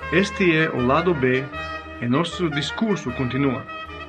Este é o lado B e nosso discurso continua.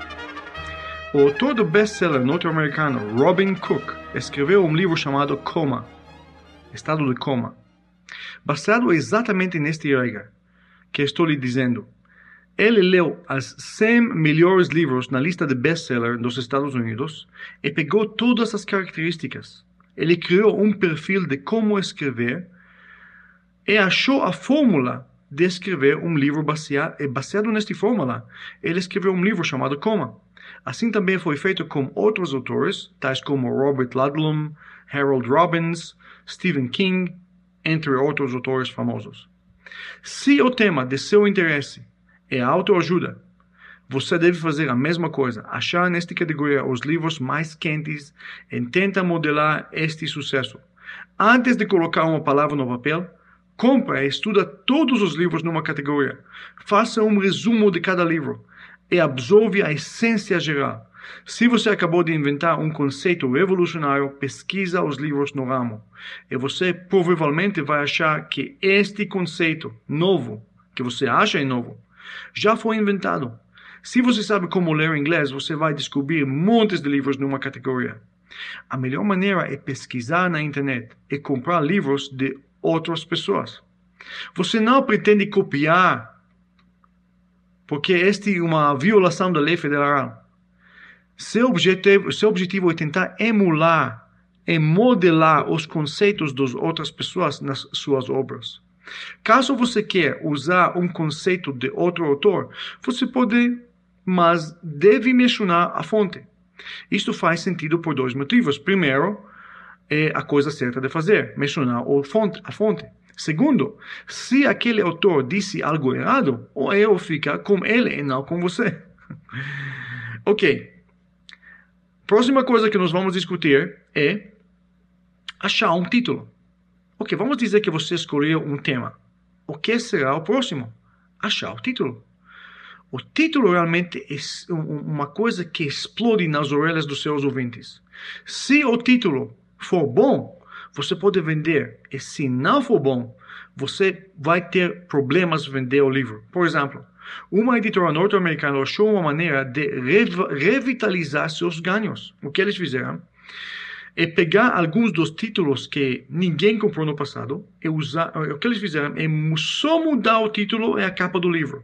O autor do best-seller norte-americano Robin Cook escreveu um livro chamado Coma, Estado de Coma, baseado exatamente nesta regra que estou lhe dizendo. Ele leu os 100 melhores livros na lista de best-seller dos Estados Unidos e pegou todas as características. Ele criou um perfil de como escrever e achou a fórmula de escrever um livro baseado nesta fórmula. Ele escreveu um livro chamado Coma. Assim também foi feito com outros autores, tais como Robert Ludlum, Harold Robbins, Stephen King, entre outros autores famosos. Se o tema de seu interesse é a autoajuda, você deve fazer a mesma coisa, achar nesta categoria os livros mais quentes e tentar modelar este sucesso. Antes de colocar uma palavra no papel, compre e estuda todos os livros numa categoria. Faça um resumo de cada livro e absorve a essência geral. Se você acabou de inventar um conceito revolucionário, pesquisa os livros no ramo. E você provavelmente vai achar que este conceito novo, que você acha novo, já foi inventado. Se você sabe como ler inglês, você vai descobrir montes de livros numa categoria. A melhor maneira é pesquisar na internet e comprar livros de outras pessoas. Você não pretende copiar, porque esta é uma violação da lei federal. Seu objetivo é tentar emular e modelar os conceitos das outras pessoas nas suas obras. Caso você queira usar um conceito de outro autor, você pode, mas deve mencionar a fonte. Isto faz sentido por dois motivos. Primeiro, é a coisa certa de fazer, mencionar a fonte. Segundo, se aquele autor disse algo errado, o erro fica com ele e não com você. Ok. Próxima coisa que nós vamos discutir é achar um título. Ok, vamos dizer que você escolheu um tema. O que será o próximo? Achar o título. O título realmente é uma coisa que explode nas orelhas dos seus ouvintes. Se o título for bom, você pode vender. E se não for bom, você vai ter problemas vender o livro. Por exemplo, uma editora norte-americana achou uma maneira de revitalizar seus ganhos. O que eles fizeram é pegar alguns dos títulos que ninguém comprou no passado e usar. O que eles fizeram é só mudar o título e a capa do livro.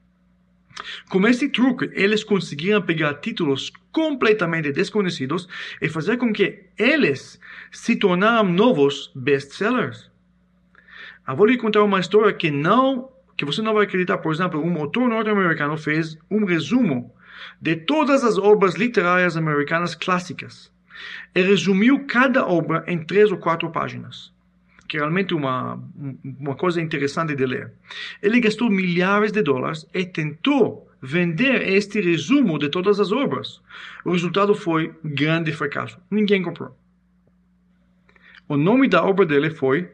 Com esse truque, eles conseguiram pegar títulos completamente desconhecidos e fazer com que eles se tornaram novos best-sellers. Eu vou lhe contar uma história que você não vai acreditar. Por exemplo, um autor norte-americano fez um resumo de todas as obras literárias americanas clássicas e resumiu cada obra em 3 ou 4 páginas. Que é realmente uma coisa interessante de ler. Ele gastou milhares de dólares e tentou vender este resumo de todas as obras. O resultado foi grande fracasso. Ninguém comprou. O nome da obra dele foi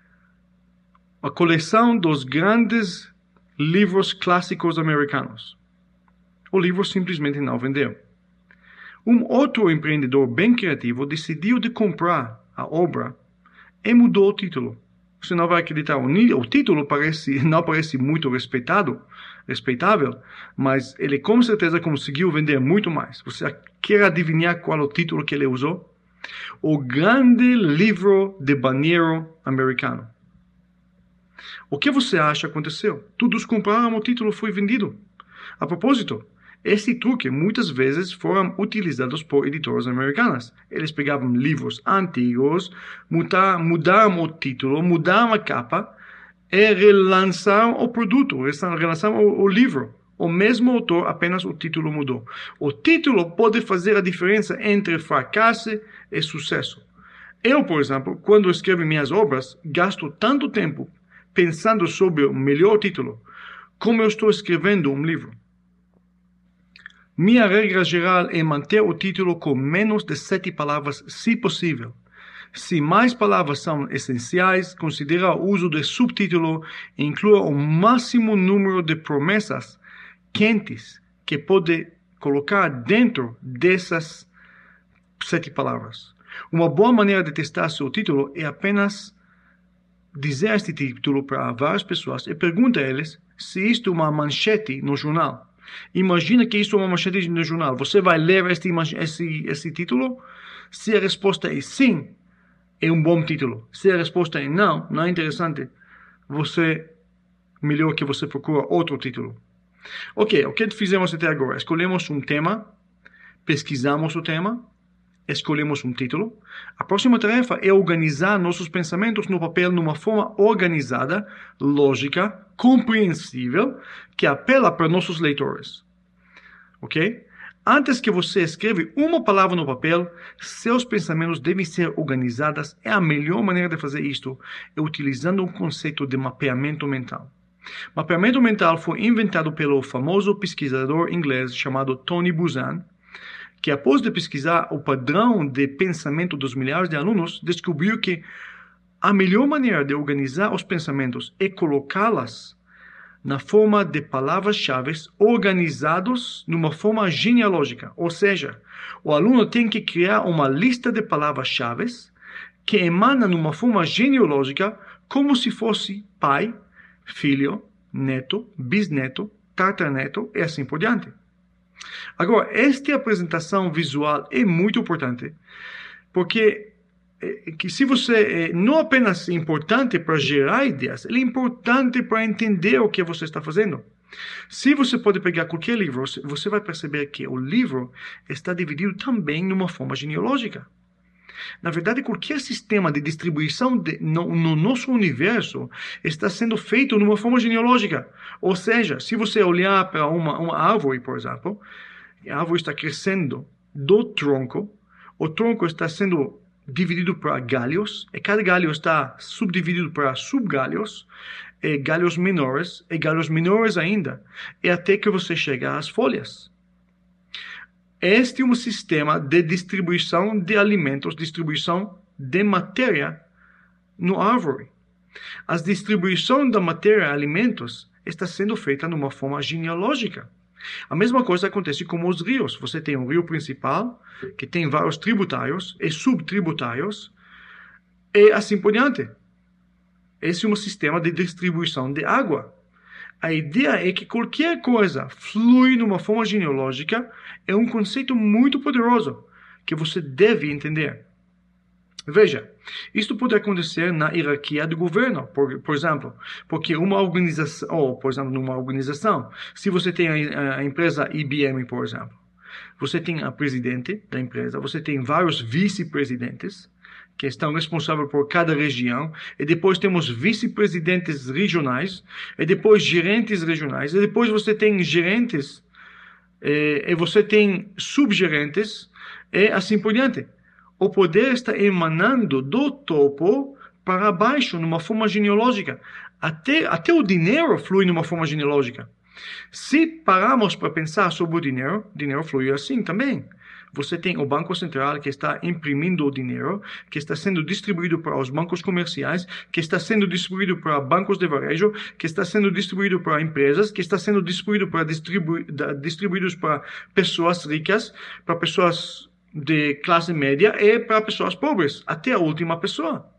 A Coleção dos Grandes Livros Clássicos Americanos. O livro simplesmente não vendeu. Um outro empreendedor bem criativo decidiu de comprar a obra e mudou o título. Você não vai acreditar. O título não parece muito respeitável, mas ele com certeza conseguiu vender muito mais. Você quer adivinhar qual é o título que ele usou? O Grande Livro de Banheiro Americano. O que você acha aconteceu? Todos compraram, o título foi vendido. A propósito, esse truque muitas vezes foram utilizados por editoras americanas. Eles pegavam livros antigos, mudaram o título, mudaram a capa e relançaram o produto, relançaram o livro. O mesmo autor, apenas o título mudou. O título pode fazer a diferença entre fracasso e sucesso. Eu, por exemplo, quando escrevo minhas obras, gasto tanto tempo pensando sobre o melhor título, como eu estou escrevendo um livro. Minha regra geral é manter o título com menos de 7 palavras, se possível. Se mais palavras são essenciais, considere o uso de subtítulo e inclua o máximo número de promessas quentes que pode colocar dentro dessas 7 palavras. Uma boa maneira de testar seu título é apenas dizer este título para várias pessoas e pergunta a eles se isto é uma manchete no jornal. Imagina que isso é uma manchete no jornal. Você vai ler esse título? Se a resposta é sim, é um bom título. Se a resposta é não, não é interessante, melhor que você procura outro título. Ok, o que fizemos até agora? Escolhemos um tema, pesquisamos o tema, escolhemos um título. A próxima tarefa é organizar nossos pensamentos no papel numa forma organizada, lógica, compreensível, que apela para nossos leitores. Ok? Antes que você escreva uma palavra no papel, seus pensamentos devem ser organizados. E a melhor maneira de fazer isto é utilizando um conceito de mapeamento mental. Mapeamento mental foi inventado pelo famoso pesquisador inglês chamado Tony Buzan, que após de pesquisar o padrão de pensamento dos milhares de alunos, descobriu que a melhor maneira de organizar os pensamentos é colocá-las na forma de palavras-chave organizados numa forma genealógica. Ou seja, o aluno tem que criar uma lista de palavras-chave que emana numa forma genealógica como se fosse pai, filho, neto, bisneto, tataraneto e assim por diante. Agora, esta apresentação visual é muito importante, porque se você não apenas é importante para gerar ideias, ele é importante para entender o que você está fazendo. Se você pode pegar qualquer livro, você vai perceber que o livro está dividido também numa forma genealógica. Na verdade, qualquer sistema de distribuição no nosso universo está sendo feito numa forma genealógica. Ou seja, se você olhar para uma árvore, por exemplo, a árvore está crescendo do tronco, o tronco está sendo dividido para galhos, e cada galho está subdividido para subgalhos, e galhos menores ainda, e até que você chega às folhas. Este é um sistema de distribuição de alimentos, distribuição de matéria no árvore. A distribuição da matéria e alimentos está sendo feita numa forma genealógica. A mesma coisa acontece com os rios. Você tem um rio principal, que tem vários tributários e subtributários, e assim por diante. Esse é um sistema de distribuição de água. A ideia é que qualquer coisa flui numa forma genealógica é um conceito muito poderoso que você deve entender. Veja, isto pode acontecer na hierarquia do governo, por exemplo, porque uma organização, ou por exemplo, numa organização, se você tem a empresa IBM, por exemplo, você tem a presidente da empresa, você tem vários vice-presidentes que estão responsáveis por cada região, e depois temos vice-presidentes regionais, e depois gerentes regionais, e depois você tem gerentes, e você tem subgerentes, e assim por diante. O poder está emanando do topo para baixo, numa forma genealógica. Até o dinheiro flui numa forma genealógica. Se pararmos para pensar sobre o dinheiro flui assim também. Você tem o Banco Central que está imprimindo o dinheiro, que está sendo distribuído para os bancos comerciais, que está sendo distribuído para bancos de varejo, que está sendo distribuído para empresas, que está sendo distribuído distribuídos para pessoas ricas, para pessoas de classe média e para pessoas pobres, até a última pessoa.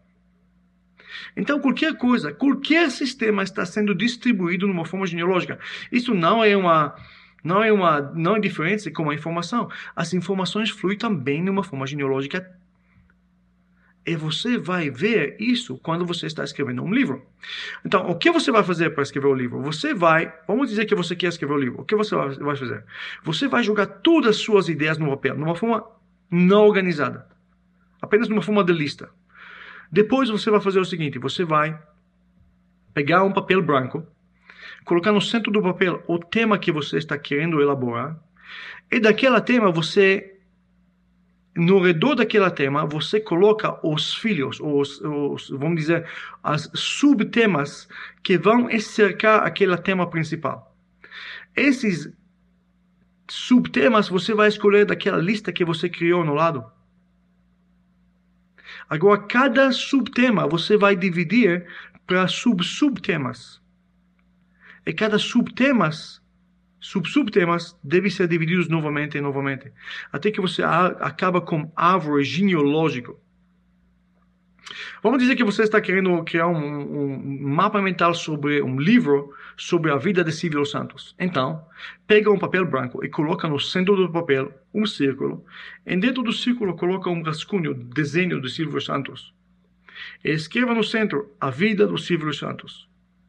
Então, qualquer sistema está sendo distribuído numa forma genealógica. Isso não é diferente com a informação. As informações fluem também numa forma genealógica. E você vai ver isso quando você está escrevendo um livro. Então, o que você vai fazer para escrever o livro? Vamos dizer que você quer escrever o livro. O que você vai fazer? Você vai jogar todas as suas ideias no papel, numa forma não organizada. Apenas numa forma de lista. Depois você vai fazer o seguinte, você vai pegar um papel branco, colocar no centro do papel o tema que você está querendo elaborar, e daquele tema no redor daquele tema, você coloca os filhos, vamos dizer, as subtemas que vão cercar aquele tema principal. Esses subtemas você vai escolher daquela lista que você criou no lado. Agora, cada subtema você vai dividir para subtemas. E cada subtemas devem ser divididos novamente e novamente. Até que você acaba com árvore genealógica. Vamos dizer que você está querendo criar um mapa mental sobre um livro sobre a vida de Silvio Santos. Então, pega um papel branco e coloca no centro do papel um círculo. E dentro do círculo coloca um rascunho, desenho de Silvio Santos. E escreva no centro a vida do Silvio Santos.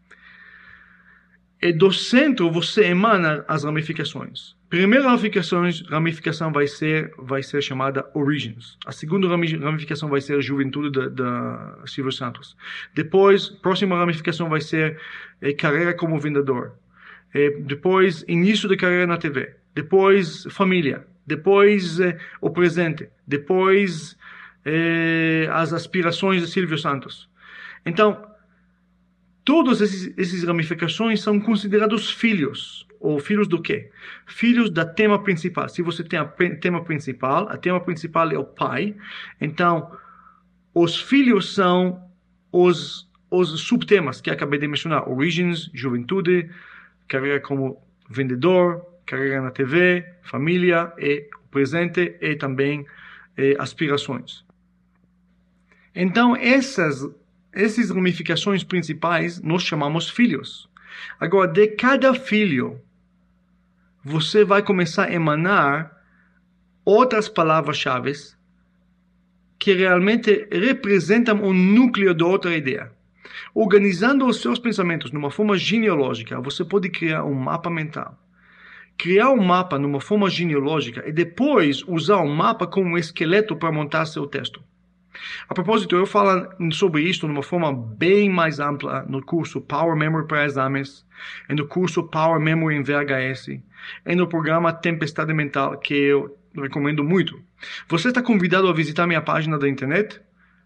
E do centro você emana as ramificações. A primeira ramificação vai ser chamada Origins. A segunda ramificação vai ser Juventude da Silvio Santos. Depois, a próxima ramificação vai ser Carreira como Vendedor. Depois, Início de Carreira na TV. Depois, Família. Depois, o Presente. Depois, as aspirações de Silvio Santos. Então, todas essas ramificações são considerados filhos. Ou filhos do quê? Filhos da tema principal. Se você tem a tema principal é o pai. Então, os filhos são os subtemas que acabei de mencionar. Origins, Juventude, Carreira como Vendedor, Carreira na TV, Família, e o Presente e também Aspirações. Então, essas ramificações principais nós chamamos filhos. Agora, de cada filho, você vai começar a emanar outras palavras-chave que realmente representam o núcleo de outra ideia. Organizando os seus pensamentos numa forma genealógica, você pode criar um mapa mental. Criar um mapa numa forma genealógica e depois usar o mapa como um esqueleto para montar seu texto. A propósito, eu falo sobre isso de uma forma bem mais ampla no curso Power Memory para exames, e no curso Power Memory em VHS, e no programa Tempestade Mental, que eu recomendo muito. Você está convidado a visitar minha página da internet,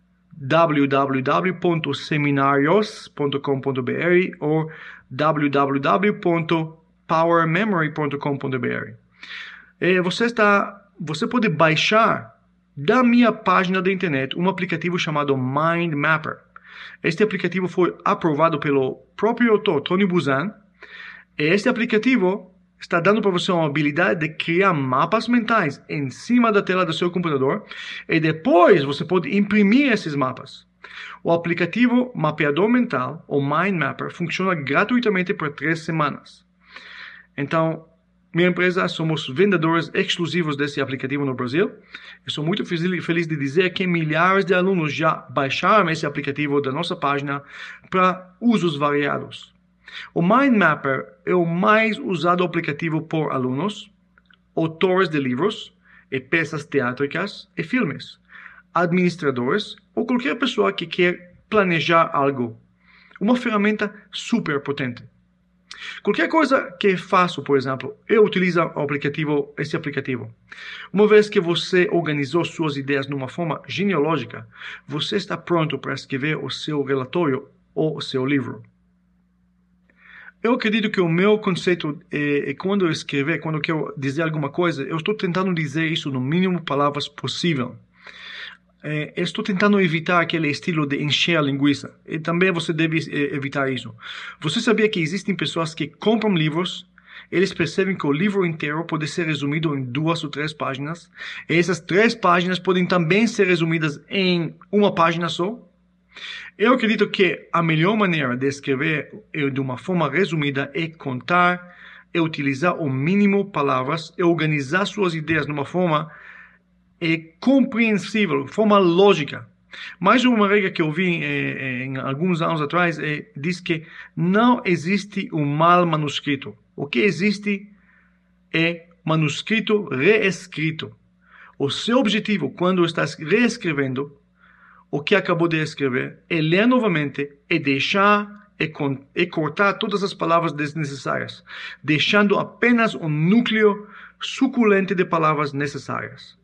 www.seminarios.com.br ou www.powermemory.com.br. Você pode baixar da minha página da internet um aplicativo chamado Mind Mapper. Este aplicativo foi aprovado pelo próprio autor, Tony Buzan. E este aplicativo está dando para você uma habilidade de criar mapas mentais em cima da tela do seu computador. E depois você pode imprimir esses mapas. O aplicativo Mapeador Mental, ou Mind Mapper, funciona gratuitamente por 3 semanas. Então, minha empresa, somos vendedores exclusivos desse aplicativo no Brasil. Eu sou muito feliz de dizer que milhares de alunos já baixaram esse aplicativo da nossa página para usos variados. O Mind Mapper é o mais usado aplicativo por alunos, autores de livros e peças teátricas e filmes, administradores ou qualquer pessoa que quer planejar algo. Uma ferramenta super potente. Qualquer coisa que faço, por exemplo, eu utilizo esse aplicativo. Uma vez que você organizou suas ideias numa forma genealógica, você está pronto para escrever o seu relatório ou o seu livro. Eu acredito que o meu conceito é quando eu quero dizer alguma coisa, eu estou tentando dizer isso no mínimo palavras possível. Eu estou tentando evitar aquele estilo de encher a linguiça. E também você deve evitar isso. Você sabia que existem pessoas que compram livros, eles percebem que o livro inteiro pode ser resumido em 2 ou 3 páginas, e essas 3 páginas podem também ser resumidas em uma página só? Eu acredito que a melhor maneira de escrever de uma forma resumida é contar, é utilizar o mínimo palavras, é organizar suas ideias de uma forma compreensível, forma lógica. Mais uma regra que eu vi em alguns anos atrás diz que não existe um mal manuscrito. O que existe é manuscrito reescrito. O seu objetivo, quando está reescrevendo o que acabou de escrever, é ler novamente e deixar e cortar todas as palavras desnecessárias, deixando apenas um núcleo suculento de palavras necessárias.